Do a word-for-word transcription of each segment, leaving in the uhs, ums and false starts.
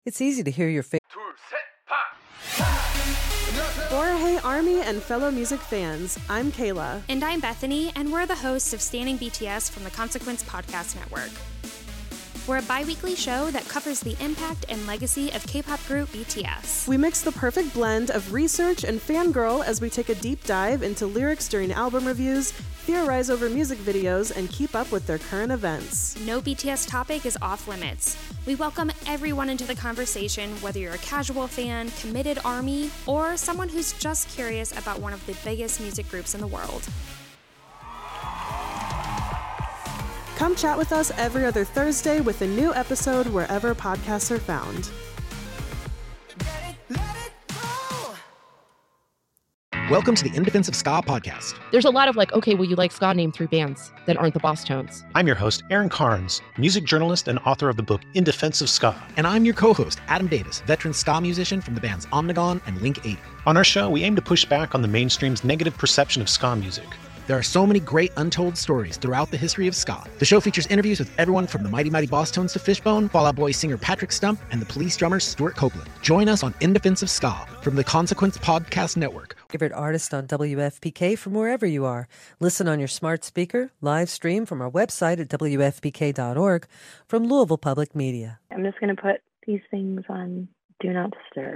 It's easy to hear your favorite. Hey Army and fellow music fans, I'm Kayla. And I'm Bethany, and we're the hosts of Standing B T S from the Consequence Podcast Network. We're a bi-weekly show that covers the impact and legacy of K-pop group B T S. We mix the perfect blend of research and fangirl as we take a deep dive into lyrics during album reviews, theorize over music videos, and keep up with their current events. No B T S topic is off limits. We welcome everyone into the conversation, whether you're a casual fan, committed ARMY, or someone who's just curious about one of the biggest music groups in the world. Come chat with us every other Thursday with a new episode wherever podcasts are found. Welcome to the In Defense of Ska podcast. There's a lot of like, okay, well, you like ska, name three bands that aren't the Boss Tones. I'm your host, Aaron Carnes, music journalist and author of the book In Defense of Ska. And I'm your co-host, Adam Davis, veteran ska musician from the bands Omnigone and Link eighty. On our show, we aim to push back on the mainstream's negative perception of ska music. There are so many great untold stories throughout the history of ska. The show features interviews with everyone from the Mighty Mighty Boss Tones to Fishbone, Fall Out Boy singer Patrick Stump, and the Police drummer Stuart Copeland. Join us on In Defense of Ska from the Consequence Podcast Network. Favorite artist on W F P K from wherever you are. Listen on your smart speaker, live stream from our website at W F P K dot org from Louisville Public Media. I'm just going to put these things on Do Not Disturb.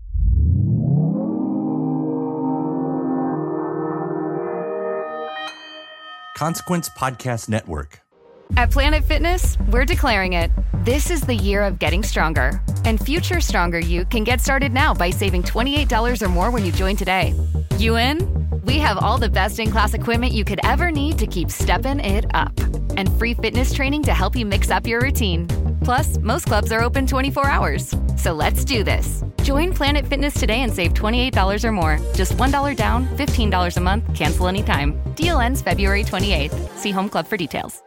Consequence Podcast Network. At Planet Fitness, we're declaring it. This is the year of getting stronger. And future stronger you can get started now by saving twenty-eight dollars or more when you join today. You in? We have all the best-in-class equipment you could ever need to keep stepping it up. And free fitness training to help you mix up your routine. Plus, most clubs are open twenty-four hours. So let's do this. Join Planet Fitness today and save twenty-eight dollars or more. Just one dollar down, fifteen dollars a month, cancel anytime. Deal ends February twenty-eighth. See Home Club for details.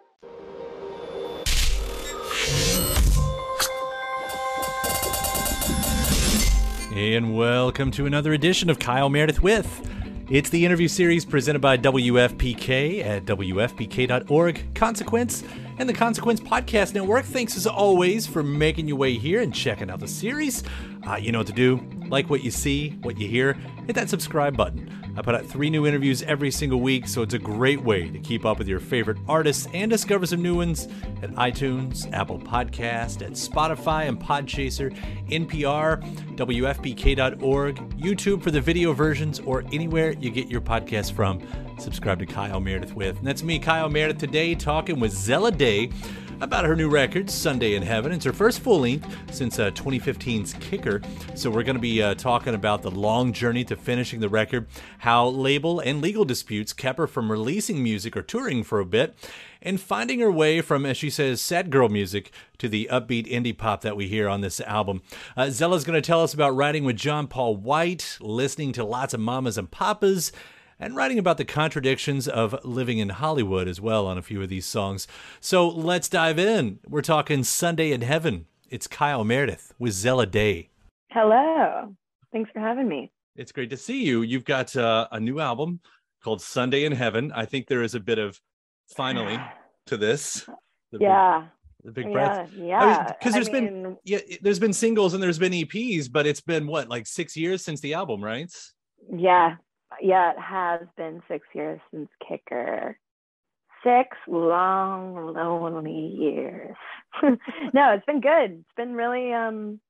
And welcome to another edition of Kyle Meredith With. It's the interview series presented by W F P K at W F P K dot org, Consequence, and the Consequence Podcast Network. Thanks as always for making your way here and checking out the series. Uh, you know what to do. Like what you see, what you hear, hit that subscribe button. I put out three new interviews every single week, so it's a great way to keep up with your favorite artists and discover some new ones at iTunes, Apple Podcast, at Spotify and Podchaser, N P R, W F P K dot org, YouTube for the video versions, or anywhere you get your podcast from. Subscribe to Kyle Meredith With. And that's me, Kyle Meredith, today talking with Zella Day about her new record, Sunday in Heaven. It's her first full length since uh, twenty fifteen's Kicker. So we're going to be uh, talking about the long journey to finishing the record, how label and legal disputes kept her from releasing music or touring for a bit, and finding her way from, as she says, sad girl music to the upbeat indie pop that we hear on this album. Uh, Zella's going to tell us about writing with John Paul White, listening to lots of mamas and papas, and writing about the contradictions of living in Hollywood as well on a few of these songs. So let's dive in. We're talking Sunday in Heaven. It's Kyle Meredith with Zella Day. Hello. Thanks for having me. It's great to see you. You've got uh, a new album called Sunday in Heaven. I think there is a bit of finally to this. The yeah. Big, the big breath. Yeah. Yeah. Because there's I been mean, yeah, there's been singles and there's been E Ps, but it's been what, like six years since the album, right? Yeah. Yeah, it has been six years since Kicker. Six long, lonely years. No, it's been good. It's been really, um,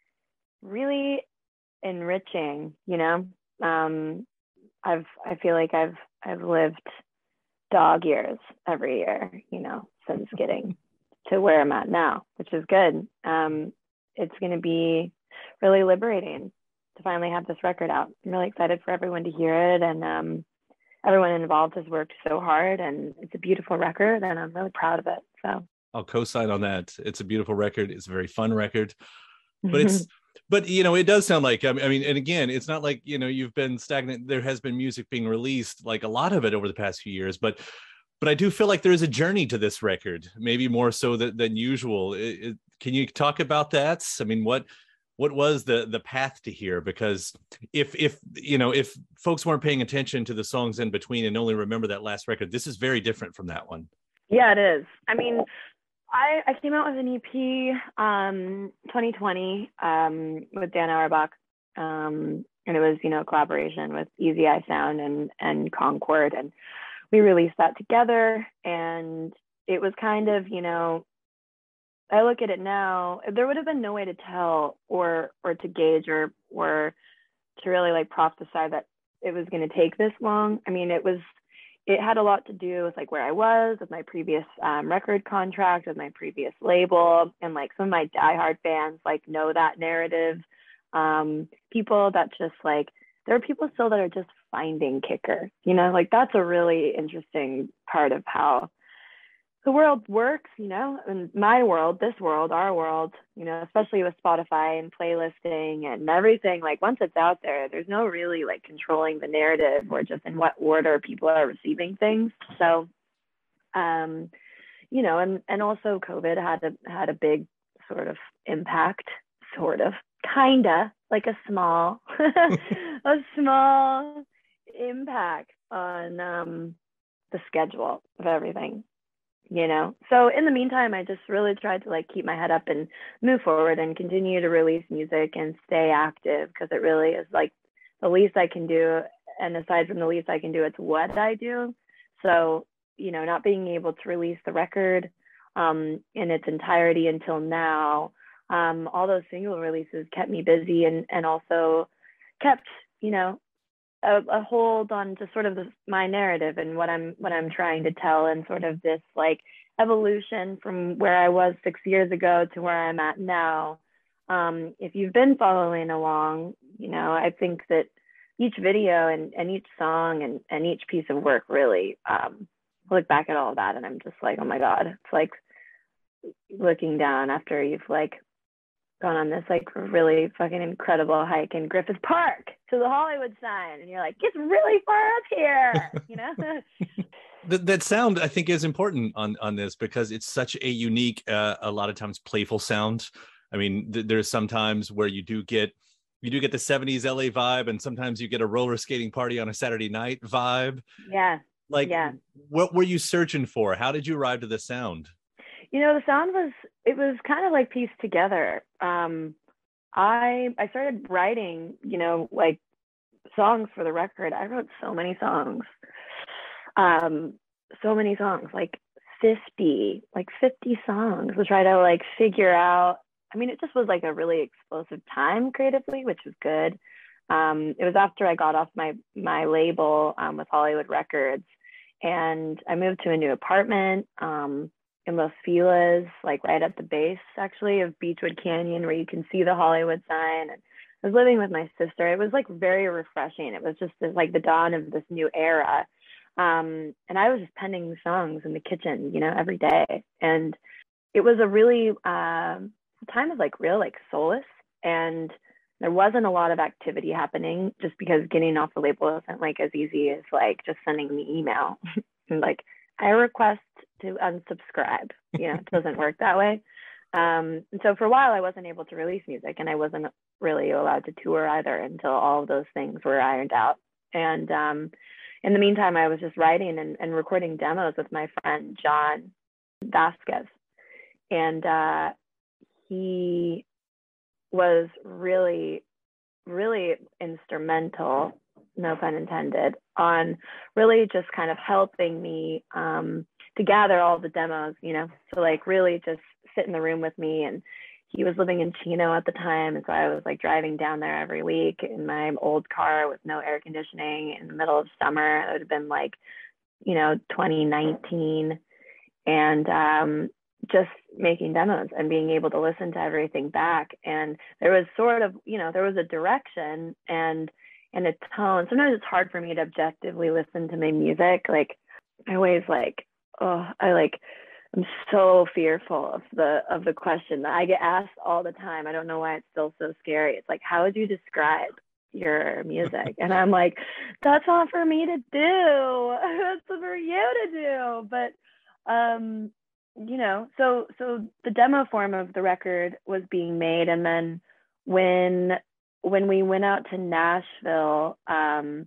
really enriching. You know, um, I've, I feel like I've, I've lived dog years every year. You know, since getting to where I'm at now, which is good. Um, it's going to be really liberating to finally have this record out. I'm really excited for everyone to hear it, and um, everyone involved has worked so hard, and it's a beautiful record, and I'm really proud of it. So I'll co-sign on that. It's a beautiful record. It's a very fun record, but it's, but you know, it does sound like, I mean, and again, it's not like, you know, you've been stagnant. There has been music being released, like a lot of it over the past few years, but but I do feel like there is a journey to this record, maybe more so than, than usual. It, it, can you talk about that? I mean, what What was the the path to here? Because if if you know if folks weren't paying attention to the songs in between and only remember that last record, this is very different from that one. Yeah, it is. I mean, I, I came out with an E P um twenty twenty um with Dan Auerbach. Um and it was, you know, a collaboration with Easy Eye Sound and and Concord, and we released that together. And it was kind of, you know, I look at it now, there would have been no way to tell or or to gauge or or to really like prophesy that it was going to take this long. I mean, it was it had a lot to do with like where I was with my previous um, record contract with my previous label, and like some of my diehard fans like know that narrative. Um, people that just like, there are people still that are just finding Kicker, you know, like that's a really interesting part of how the world works, you know, and my world, this world, our world, you know, especially with Spotify and playlisting and everything. Like once it's out there, there's no really like controlling the narrative or just in what order people are receiving things. So, um, you know, and, and also COVID had a, had a big sort of impact, sort of, kinda like a small, a small impact on um, the schedule of everything. You know, so in the meantime, I just really tried to like keep my head up and move forward and continue to release music and stay active, because it really is like the least I can do. And aside from the least I can do, it's what I do. So, you know, not being able to release the record um, in its entirety until now, um, all those single releases kept me busy and, and also kept, you know, A, a hold on just sort of the, my narrative and what I'm what I'm trying to tell, and sort of this like evolution from where I was six years ago to where I'm at now. Um, if you've been following along, you know, I think that each video and, and each song and, and each piece of work really um, look back at all of that, and I'm just like, oh my God, it's like looking down after you've like gone on this like really fucking incredible hike in Griffith Park to the Hollywood sign, and you're like, it's really far up here, you know. that, that sound I think is important on on this, because it's such a unique, uh, a lot of times playful sound. I mean, th- there's sometimes where you do get you do get the seventies L A vibe, and sometimes you get a roller skating party on a Saturday night vibe. Yeah. Like, yeah. What were you searching for? How did you arrive to the sound? You know, the sound was, it was kind of like pieced together. Um, I I started writing, you know, like songs for the record. I wrote so many songs, um, so many songs, like fifty, like fifty songs to try to like figure out. I mean, it just was like a really explosive time creatively, which was good. Um, it was after I got off my my label um, with Hollywood Records, and I moved to a new apartment. Um, in Los Feliz, like right at the base actually of Beechwood Canyon, where you can see the Hollywood sign. And I was living with my sister. It was like very refreshing. It was just like the dawn of this new era. Um, and I was just penning songs in the kitchen, you know, every day. And it was a really uh, time of like real like solace. And there wasn't a lot of activity happening, just because getting off the label isn't like as easy as like just sending the email and like, I request to unsubscribe. You know, it doesn't work that way. Um, and so for a while I wasn't able to release music, and I wasn't really allowed to tour either until all of those things were ironed out. And um, in the meantime, I was just writing and, and recording demos with my friend, John Vasquez. And uh, he was really, really instrumental, no pun intended, on really just kind of helping me um, to gather all the demos, you know, so like really just sit in the room with me. And he was living in Chino at the time. And so I was like driving down there every week in my old car with no air conditioning in the middle of summer. It would have been like, you know, twenty nineteen. And um, just making demos and being able to listen to everything back. And there was sort of, you know, there was a direction and and a tone. Sometimes it's hard for me to objectively listen to my music. Like I always like, oh, I like, I'm so fearful of the of the question that I get asked all the time. I don't know why it's still so scary. It's like, how would you describe your music? And I'm like, that's not for me to do. That's for you to do. But um, you know, so so the demo form of the record was being made, and then when when we went out to Nashville, um,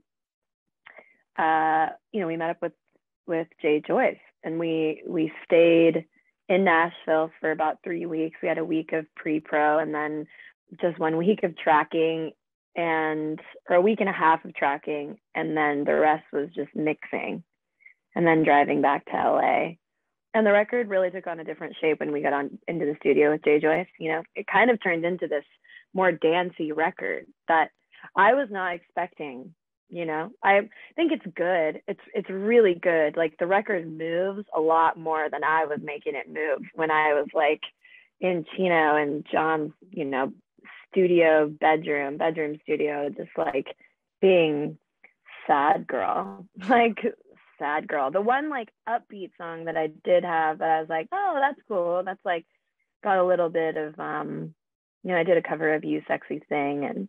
uh, you know, we met up with with Jay Joyce, and we we stayed in Nashville for about three weeks. We had a week of pre-pro and then just one week of tracking and or a week and a half of tracking, and then the rest was just mixing and then driving back to L A. And the record really took on a different shape when we got on into the studio with Jay Joyce. You know, it kind of turned into this more dancey record that I was not expecting. You know, I think it's good. It's it's really good. Like the record moves a lot more than I was making it move when I was like in Chino and John's, you know, studio bedroom, bedroom studio, just like being sad girl, like sad girl. The one like upbeat song that I did have that I was like, oh, that's cool. That's like got a little bit of, um, you know, I did a cover of You Sexy Thing, and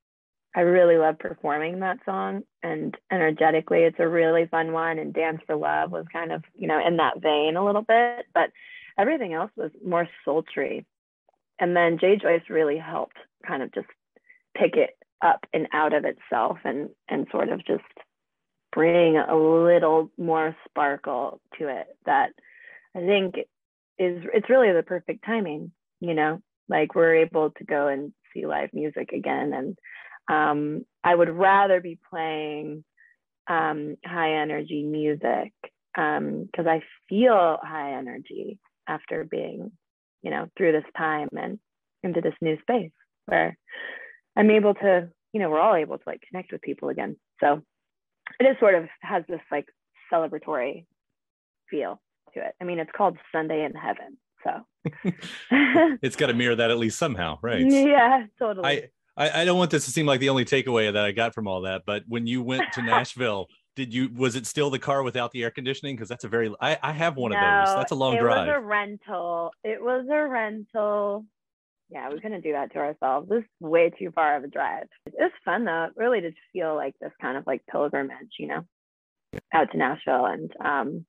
I really love performing that song, and energetically it's a really fun one. And Dance for Love was kind of, you know, in that vein a little bit, but everything else was more sultry. And then Jay Joyce really helped kind of just pick it up and out of itself and and sort of just bring a little more sparkle to it that I think is, it's really the perfect timing, you know, like we're able to go and see live music again. And um, I would rather be playing um, high energy music um, because I feel high energy after being, you know, through this time and into this new space where I'm able to, you know, we're all able to like connect with people again. So it is sort of has this like celebratory feel to it. I mean, it's called Sunday in Heaven, so it's got to mirror that at least somehow, right? Yeah, totally. I, I I don't want this to seem like the only takeaway that I got from all that, but when you went to Nashville, did you was it still the car without the air conditioning? Because that's a very I, I have one no, of those. That's a long it drive. It was a rental. It was a rental. Yeah, we couldn't do that to ourselves. This is way too far of a drive. It was fun though. It really did feel like this kind of like pilgrimage, you know, out to Nashville. And um,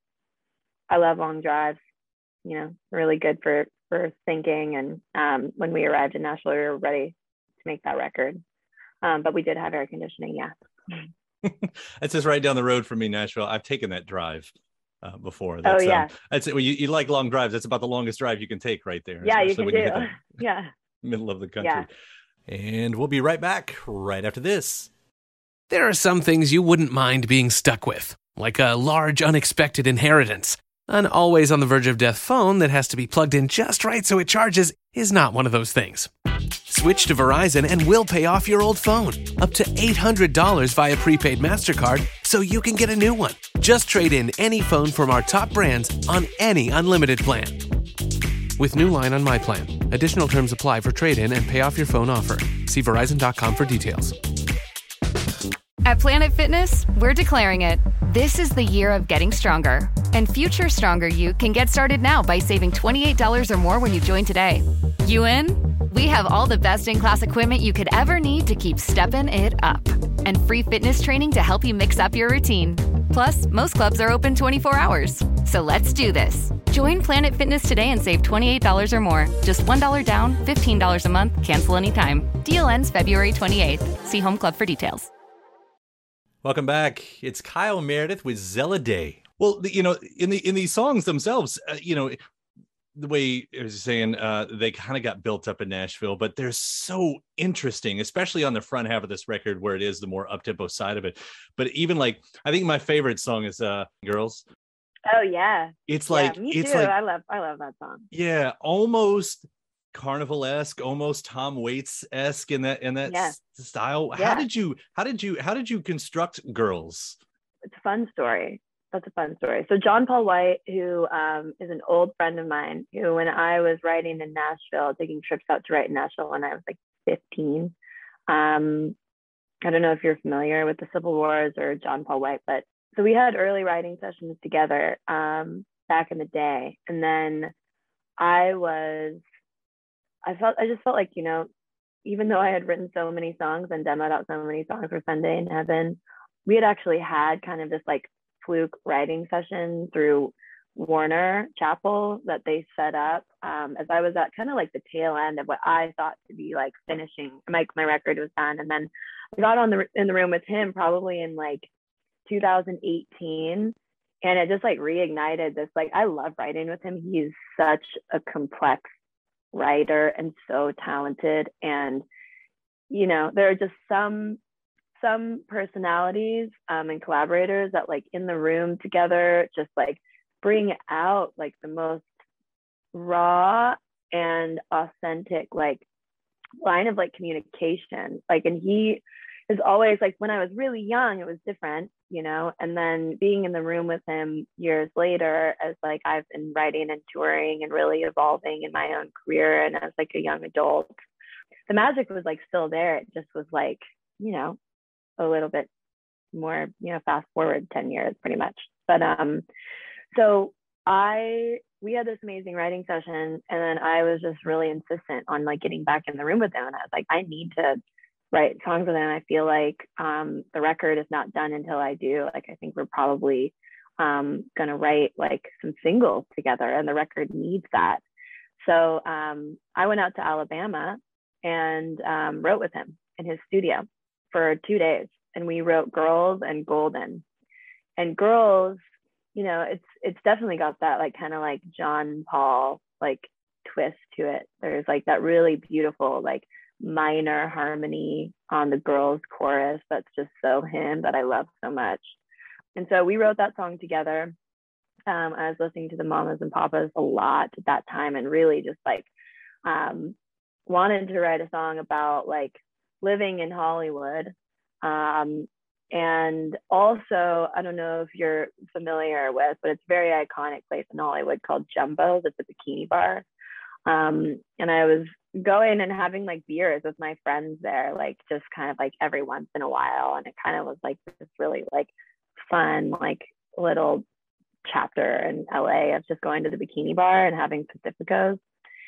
I love long drives. You know, really good for for thinking. And um, when we arrived in Nashville, we were ready to make that record. Um, but we did have air conditioning. Yeah. It's just right down the road from me, Nashville. I've taken that drive uh, before. That's, oh yeah. Um, that's it. Well, you, you like long drives. That's about the longest drive you can take right there. Yeah, you can do. You yeah. Middle of the country. Yeah. And we'll be right back right after this. There are some things you wouldn't mind being stuck with, like a large unexpected inheritance. An always on the verge of death phone that has to be plugged in just right so it charges is not one of those things. Switch to Verizon and we'll pay off your old phone. Up to eight hundred dollars via prepaid MasterCard so you can get a new one. Just trade in any phone from our top brands on any unlimited plan. With new line on My Plan. Additional terms apply for trade-in and pay off your phone offer. See Verizon dot com for details. At Planet Fitness, we're declaring it. This is the year of getting stronger. And future stronger you can get started now by saving twenty-eight dollars or more when you join today. You in? We have all the best in-class equipment you could ever need to keep stepping it up. And free fitness training to help you mix up your routine. Plus, most clubs are open twenty-four hours. So let's do this. Join Planet Fitness today and save twenty-eight dollars or more. Just one dollar down, fifteen dollars a month, cancel anytime. Deal ends February twenty-eighth. See Home Club for details. Welcome back. It's Kyle Meredith with Zella Day. Well, you know, in the in these songs themselves, uh, you know, the way I was saying, uh, they kind of got built up in Nashville, but they're so interesting, especially on the front half of this record where it is the more up-tempo side of it. But even like, I think my favorite song is uh, Girls. Oh yeah. It's like, yeah, me it's too. like, I love, I love that song. Yeah. Almost Carnival-esque, almost Tom Waits-esque in that, in that yeah. s- style. Yeah. How did you, how did you, how did you construct Girls? It's a fun story. That's a fun story. So John Paul White, who um, is an old friend of mine, who when I was writing in Nashville, taking trips out to write in Nashville when I was like fifteen. Um, I don't know if you're familiar with the Civil Wars or John Paul White, but so we had early writing sessions together um, back in the day. And then I was, I felt, I just felt like, you know, even though I had written so many songs and demoed out so many songs for Sunday in Heaven, we had actually had kind of this like fluke writing session through Warner Chapel that they set up um, as I was at kind of like the tail end of what I thought to be like finishing, like my record was done. And then I got on the in the room with him probably in like two thousand eighteen, and it just like reignited this, like, I love writing with him. He's such a complex writer and so talented. And, you know, there are just some, some personalities um, and collaborators that like in the room together, just like bring out like the most raw and authentic, like line of like communication. Like, and he is always like, when I was really young, it was different, you know, and then being in the room with him years later, as like I've been writing and touring and really evolving in my own career, and as like a young adult, the magic was like still there. It just was like, you know, a little bit more, you know, fast forward ten years pretty much. But um, so I, we had this amazing writing session, and then I was just really insistent on like getting back in the room with him. And I was like, I need to write songs with him. I feel like um, the record is not done until I do. Like, I think we're probably um, gonna write like some singles together, and the record needs that. So um, I went out to Alabama and um, wrote with him in his studio for two days. And we wrote Girls and Golden. And Girls, you know, it's it's definitely got that like kind of like John Paul like twist to it. There's like that really beautiful like minor harmony on the Girls chorus that's just so him, that I love so much. And so we wrote that song together. Um, I was listening to the Mamas and Papas a lot at that time, and really just like um, wanted to write a song about like living in Hollywood. Um, and also, I don't know if you're familiar with, but it's a very iconic place in Hollywood called Jumbo's. It's a bikini bar. Um, and I was going and having like beers with my friends there, like just kind of like every once in a while. And it kind of was like this really like fun, like little chapter in L A of just going to the bikini bar and having Pacificos.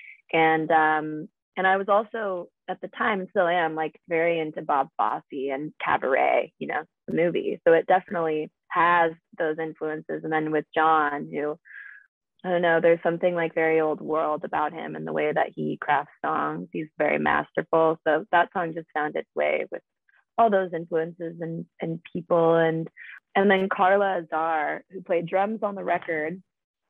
And, um, and I was also at the time, still am, like very into Bob Fosse and Cabaret, you know, the movie. So it definitely has those influences. And then with John, who, I don't know, there's something like very old world about him and the way that he crafts songs. He's very masterful. So that song just found its way with all those influences and, and people. And, and then Carla Azar, who played drums on the record,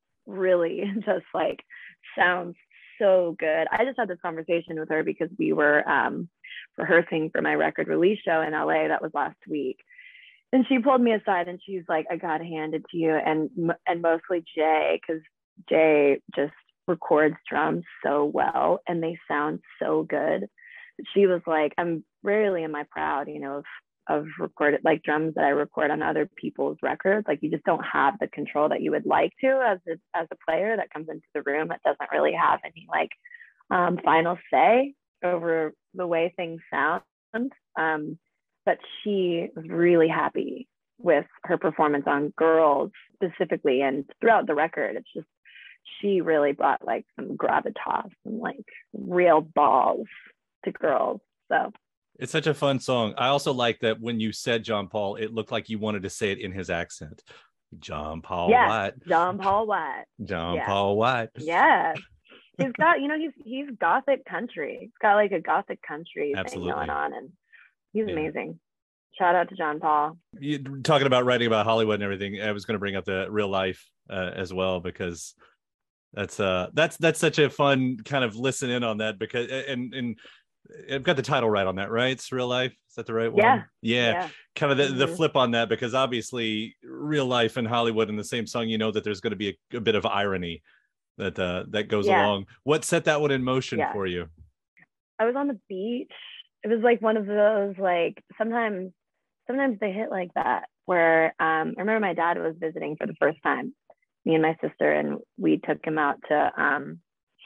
really just like sounds so good. I just had this conversation with her because we were um, rehearsing for my record release show in L A. That was last week. And she pulled me aside and she's like, I got to hand it to you. And, and mostly Jay, because Jay just records drums so well and they sound so good. She was like, I'm rarely am I proud, you know, of, of recorded like drums that I record on other people's records. Like you just don't have the control that you would like to as a, as a player that comes into the room that doesn't really have any like um, final say over the way things sound. Um, but she was really happy with her performance on Girls specifically, and throughout the record. It's just, she really brought like some gravitas and like real balls to Girls. So it's such a fun song. I also like that when you said John Paul, it looked like you wanted to say it in his accent. John Paul yeah, White. John Paul White. John yeah. Paul White. Yeah. He's got, you know, he's he's gothic country. He's got like a gothic country Absolutely. thing going on, and he's yeah. amazing. Shout out to John Paul. You, talking about writing about Hollywood and everything, I was going to bring up the real life uh, as well, because that's uh that's that's such a fun kind of listen in on that, because and and I've got the title right on that, right? It's Real Life. Is that the right one? Yeah. Yeah. yeah. Kind of the, mm-hmm. the flip on that, because obviously real life and Hollywood in the same song, you know that there's going to be a, a bit of irony that uh, that goes yeah. along. What set that one in motion yeah. for you? I was on the beach. It was like one of those, like sometimes, sometimes they hit like that where um, I remember my dad was visiting for the first time, me and my sister, and we took him out to um,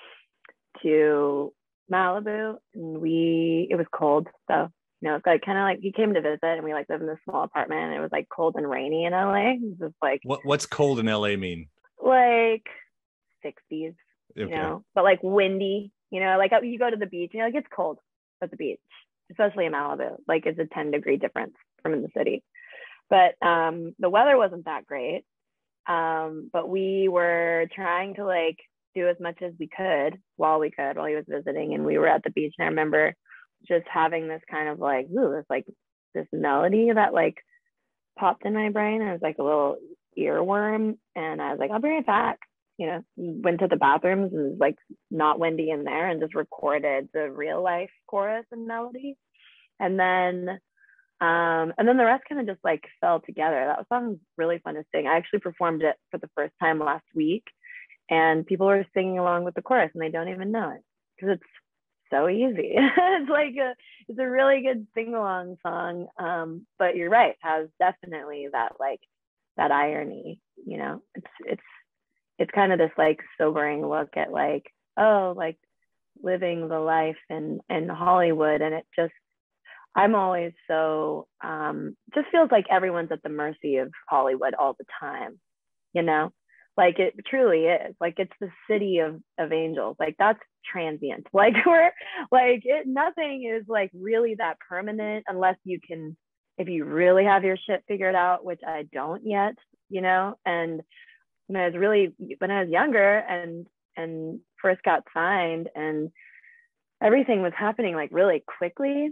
to Malibu, and we it was cold, so you know it's like kind of like he came to visit, and we like live in this small apartment, and it was like cold and rainy in L A. It was just like what what's cold in L A mean? Like sixties, okay. you know, but like windy, you know, like you go to the beach, you know, like it's cold at the beach, especially in Malibu, like it's a ten degree difference from in the city. But um the weather wasn't that great, um but we were trying to like do as much as we could while we could while he was visiting, and we were at the beach, and I remember just having this kind of like ooh, this like this melody that like popped in my brain. I was like a little earworm, and I was like, I'll bring it back. You know, went to the bathrooms and it was like not windy in there, and just recorded the real life chorus and melody. And then, um, and then the rest kind of just like fell together. That song's really fun to sing. I actually performed it for the first time last week, and people were singing along with the chorus, and they don't even know it because it's so easy. It's like a, it's a really good sing along song. Um, but you're right, has definitely that like that irony. You know, it's it's it's kind of this like sobering look at like, oh, like living the life in in Hollywood, and it just, I'm always so um, just feels like everyone's at the mercy of Hollywood all the time. You know, like it truly is. Like it's the city of of angels. Like that's transient. Like we're like it. Nothing is like really that permanent unless you can, if you really have your shit figured out, which I don't yet. You know, and when I was really when I was younger and and first got signed, and everything was happening like really quickly,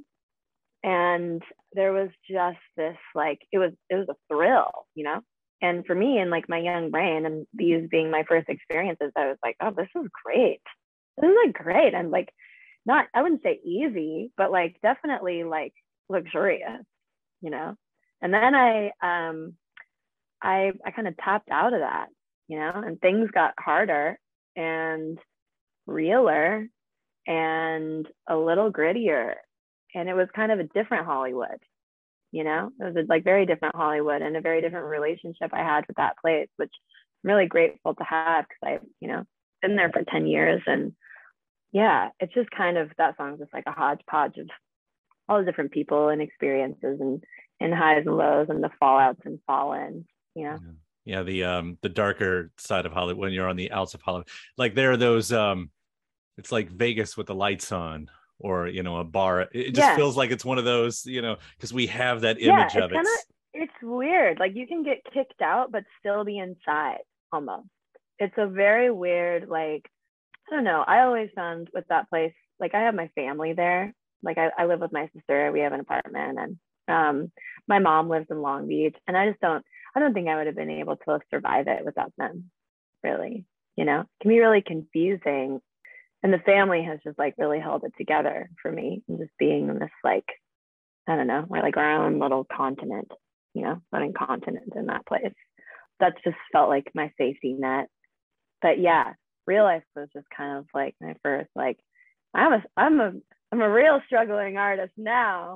and there was just this like it was it was a thrill, you know. And for me, in like my young brain, and these being my first experiences, I was like, oh, this is great. This is like great. And like, not, I wouldn't say easy, but like definitely like luxurious, you know? And then I, um, I, I kind of tapped out of that, you know, and things got harder and realer and a little grittier. And it was kind of a different Hollywood. You know, it was a like very different Hollywood and a very different relationship I had with that place, which I'm really grateful to have because I, you know, been there for ten years. And yeah, it's just kind of, that song's just like a hodgepodge of all the different people and experiences and, and highs and lows and the fallouts and fall-ins, you know? Yeah. yeah, the um the darker side of Hollywood, when you're on the outs of Hollywood. Like there are those, um it's like Vegas with the lights on. Or, you know, a bar. It just yeah. feels like it's one of those, you know, because we have that image yeah, of it. Kinda, it's weird. Like you can get kicked out, but still be inside almost. It's a very weird, like, I don't know. I always found with that place, like I have my family there. Like I, I live with my sister. We have an apartment, and um, my mom lives in Long Beach. And I just don't, I don't think I would have been able to survive it without them, really. You know, it can be really confusing. And the family has just like really held it together for me, and just being in this like, I don't know, we're like our own little continent, you know, running continent in that place. That's just felt like my safety net. But yeah, real life was just kind of like my first like, I'm a I'm a I'm a real struggling artist now.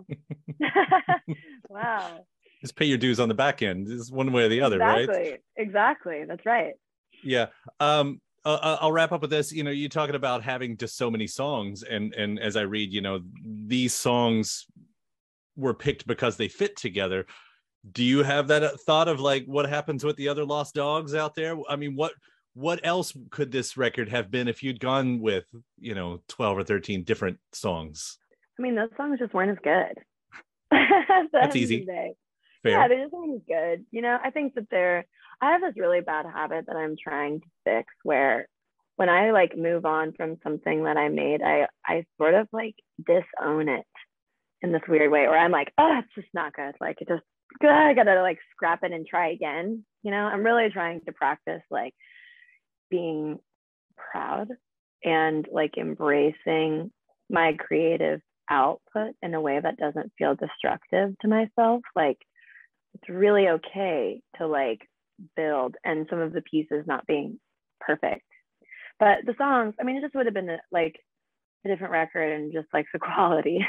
Wow. Just pay your dues on the back end. This is one way or the other, exactly. right? Exactly. Exactly. That's right. Yeah. Um. Uh, I'll wrap up with this. You know, you're talking about having just so many songs, and and as I read, you know, these songs were picked because they fit together. Do you have that thought of like what happens with the other lost dogs out there? I mean, what what else could this record have been if you'd gone with, you know, twelve or thirteen different songs? I mean, those songs just weren't as good. That's easy. Fair. Yeah, they just weren't as good. You know, I think that they're. I have this really bad habit that I'm trying to fix, where when I like move on from something that I made, I I sort of like disown it in this weird way, or I'm like, oh, it's just not good. Like it just, I gotta like scrap it and try again. You know, I'm really trying to practice like being proud and like embracing my creative output in a way that doesn't feel destructive to myself. Like it's really okay to like build, and some of the pieces not being perfect, but the songs, I mean, it just would have been a, like a different record, and just like the quality.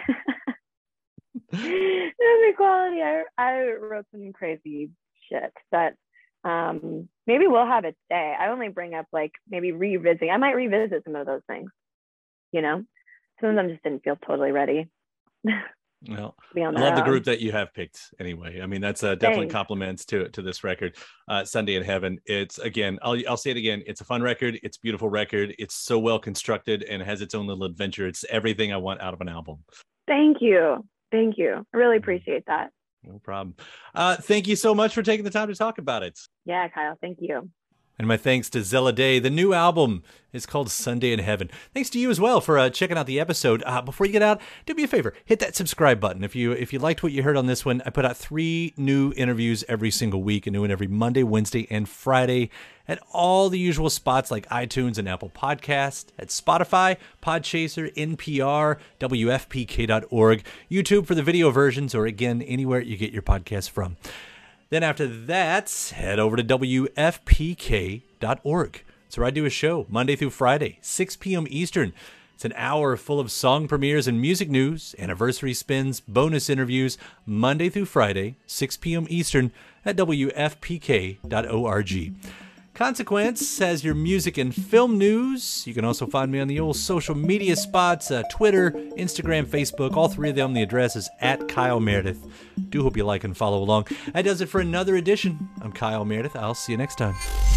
The quality, I, I wrote some crazy shit that um maybe we'll have it today. I only bring up like maybe revisiting. I might revisit some of those things, you know. Some of them just didn't feel totally ready. Well, I love the group that you have picked anyway. I mean, that's uh, definitely Thanks. compliments to to this record, uh, Sunday in Heaven. It's, again, I'll, I'll say it again. It's a fun record. It's a beautiful record. It's so well constructed and has its own little adventure. It's everything I want out of an album. Thank you. Thank you. I really appreciate that. No problem. Uh, thank you so much for taking the time to talk about it. Yeah, Kyle. Thank you. And my thanks to Zella Day. The new album is called Sunday in Heaven. Thanks to you as well for uh, checking out the episode. Uh, before you get out, do me a favor. Hit that subscribe button. If you if you liked what you heard on this one, I put out three new interviews every single week. A new one every Monday, Wednesday, and Friday at all the usual spots like iTunes and Apple Podcasts, at Spotify, Podchaser, N P R, W F P K dot org, YouTube for the video versions, or again, anywhere you get your podcasts from. Then after that, head over to W F P K dot org. That's where I do a show Monday through Friday, six p.m. Eastern. It's an hour full of song premieres and music news, anniversary spins, bonus interviews, Monday through Friday, six p.m. Eastern at W F P K dot org. Consequence has your music and film news. You can also find me on the old social media spots, uh, Twitter, Instagram, Facebook. All three of them, the address is at Kyle Meredith. Do hope you like and follow along. That does it for another edition. I'm Kyle Meredith. I'll see you next time.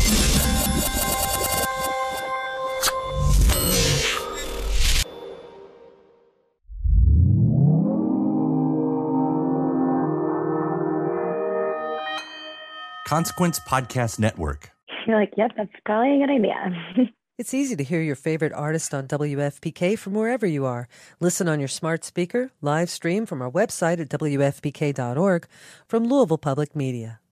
Consequence Podcast Network. You're like, yep, that's probably a good idea. It's easy to hear your favorite artist on W F P K from wherever you are. Listen on your smart speaker, live stream from our website at W F P K dot org, from Louisville Public Media.